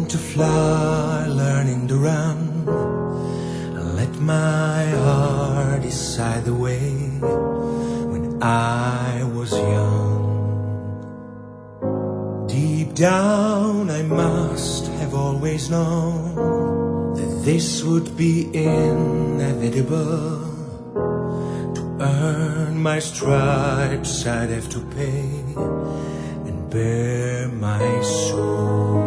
to fly, learning to run. I let my heart decide the way when I was young. Deep down I must have always known that this would be inevitable. To earn my stripes I'd have to pay and bare my soul.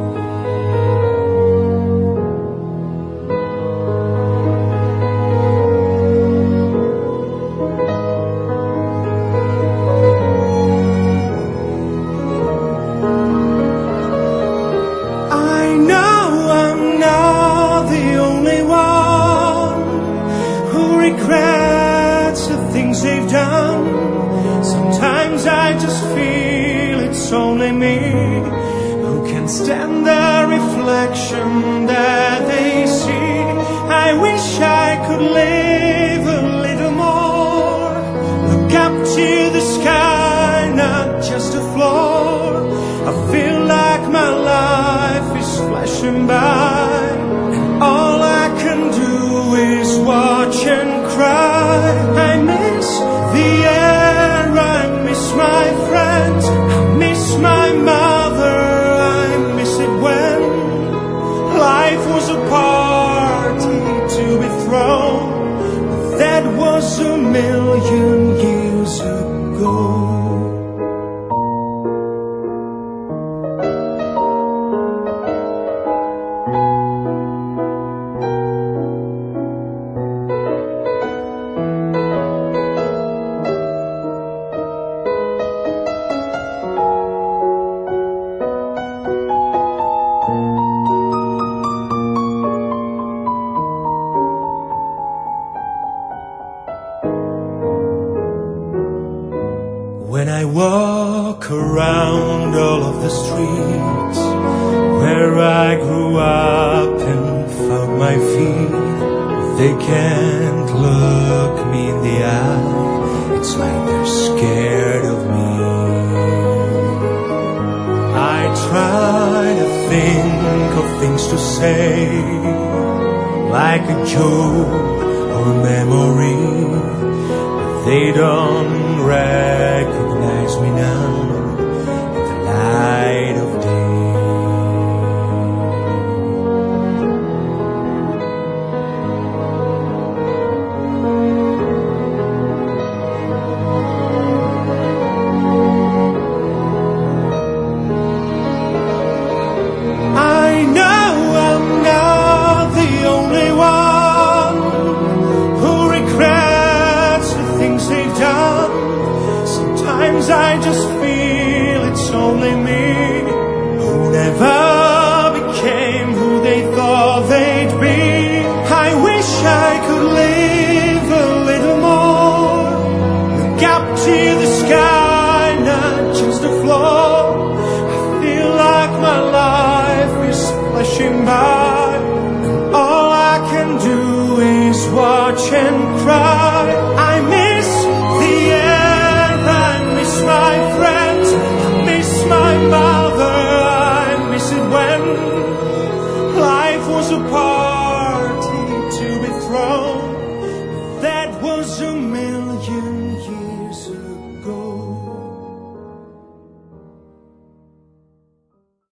Regrets the things they've done. Sometimes I just feel it's only me who can stand the reflection that they see. I wish I could live a little more. Look up to the sky, not just the floor. I feel like my life is flashing by, and all I can do is watch and cry. I miss the air, I miss my friends, I miss my mother, I miss it when life was a party to be thrown. But that was a million years ago. When I walk around all of the streets where I grew up and found my feet, they can't look me in the eye. It's like they're scared of me. I try to think of things to say, like a joke or a memory, but they don't recognize me now in the light of day. I know I'm not the only one who regrets the things they've done. Sometimes I just feel it's only me who never became who they thought they'd be. I wish I could live a little more. Look up to the sky, not just the floor. I feel like my life is flashing by, and all I can do is watch and cry. I miss the air, I miss my friends, I miss my mother, I miss it when life was a part